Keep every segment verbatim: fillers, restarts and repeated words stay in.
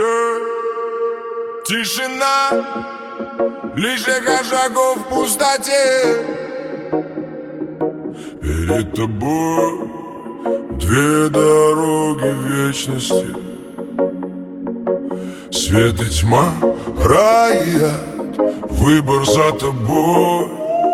Тишина, лишь эхо шагов в пустоте. Перед тобой две дороги вечности. Свет и тьма, рай и ад, выбор за тобой.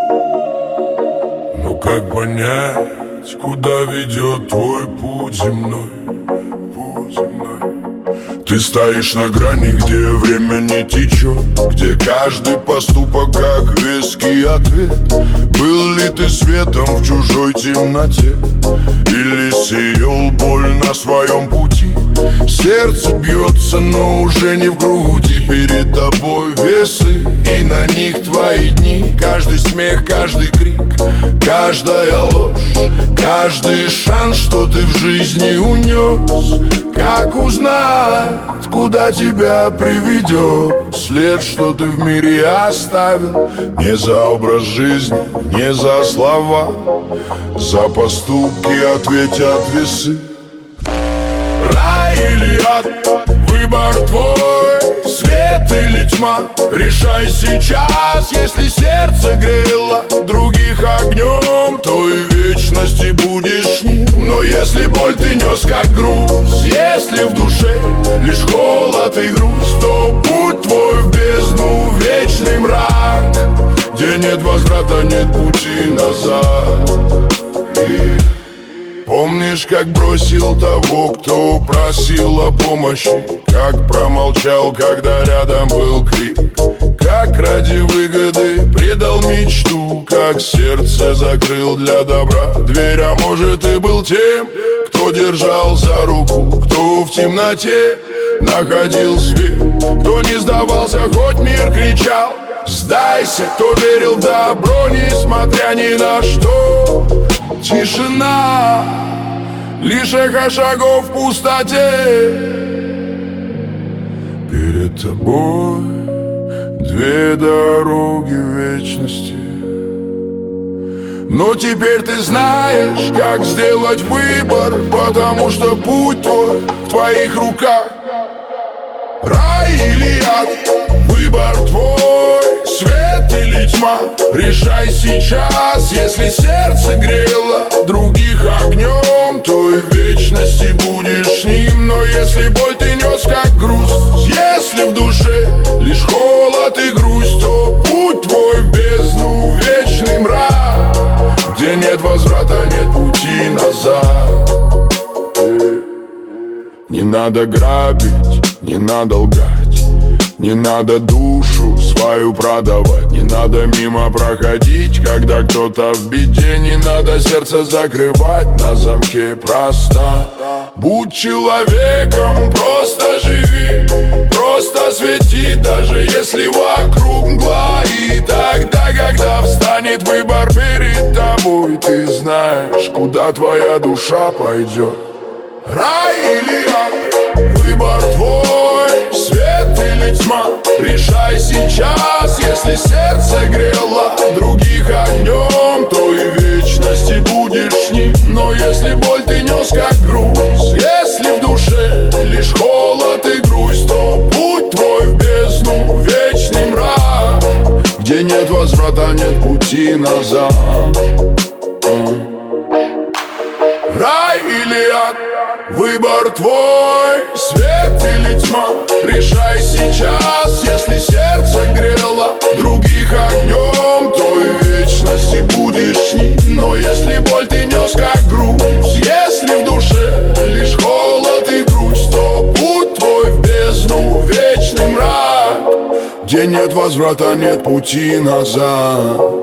Но как понять, куда ведет твой путь земной? Путь земной. Ты стоишь на грани, где время не течет, где каждый поступок как веский ответ. Был ли ты светом в чужой темноте, или сеял боль на своем пути? Сердце бьется, но уже не в груди. Перед тобой весы, и на них твои дни. Каждый смех, каждый крик, каждая ложь, каждый шанс, что ты в жизни унес. Как узнать, куда тебя приведет след, что ты в мире оставил? Не за образ жизни, не за слова, за поступки ответят весы. Рай или ад, выбор твой, свет или тьма. Решай сейчас, если сердце грело других огнем, то и в вечности будешь ним. Но если боль ты нес как груз, если в душе лишь холод и грусть, то путь твой в бездну, вечный мрак, где нет возврата, нет пути назад. И помнишь, как бросил того, кто просил о помощи? Как промолчал, когда рядом был крик? Как ради выгоды предал мечту? Как сердце закрыл для добра дверь? А может, ты был тем, кто держал за руку, кто в темноте находил свет, кто не сдавался, хоть мир кричал сдайся, кто верил в добро, несмотря ни на что. Тишина, лишь эхо шагов в пустоте. Перед тобой две дороги вечности. Но теперь ты знаешь, как сделать выбор, потому что путь твой в твоих руках. Рай или ад, выбор твой, свет или тьма. Решай сейчас, если сердце грело других огнем, то и в вечности будешь с ним. Но если боль ты нес как груз, если в душе лишь холод и грусть, то путь твой в бездну, вечный мрак, где нет возврата, нет пути назад. Не надо грабить, не надо лгать, не надо душу свою продавать, не надо мимо проходить, когда кто-то в беде. Не надо сердце закрывать на замке просто. Будь человеком, просто живи, просто свети, даже если вокруг мгла. И тогда, когда встанет выбор перед тобой, ты знаешь, куда твоя душа пойдет. Рай или ад, выбор твой, свет или тьма. Решай сейчас, если сердце грело других огнем, то и в вечности будешь с ним. Но если боль ты нес как груз, если в душе лишь холод и грусть, то путь твой в бездну, вечный мрак, где нет возврата, нет пути назад. Рай или ад, выбор твой, свет или тьма. Решай сейчас, если сердце грело других огнем, то и в вечности будешь с ним. Но если боль ты нес как груз, если в душе лишь холод и грусть, то путь твой в бездну, вечный мрак, где нет возврата, нет пути назад.